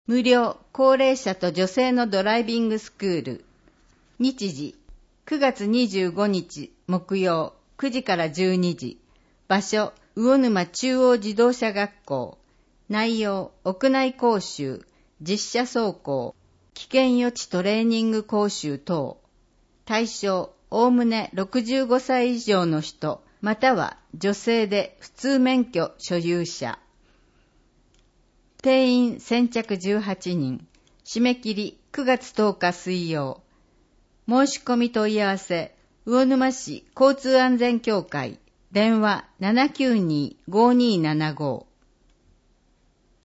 無料高齢者と女性のドライビングスクール。日時9月25日木曜9時から12時。場所魚沼中央自動車学校。内容屋内講習、実車走行、危険予知トレーニング講習等。対象おおむね65歳以上の人または女性で普通免許所有者。定員先着18人。締め切り9月10日水曜。申し込み問い合わせ魚沼市交通安全協会。電話792-5275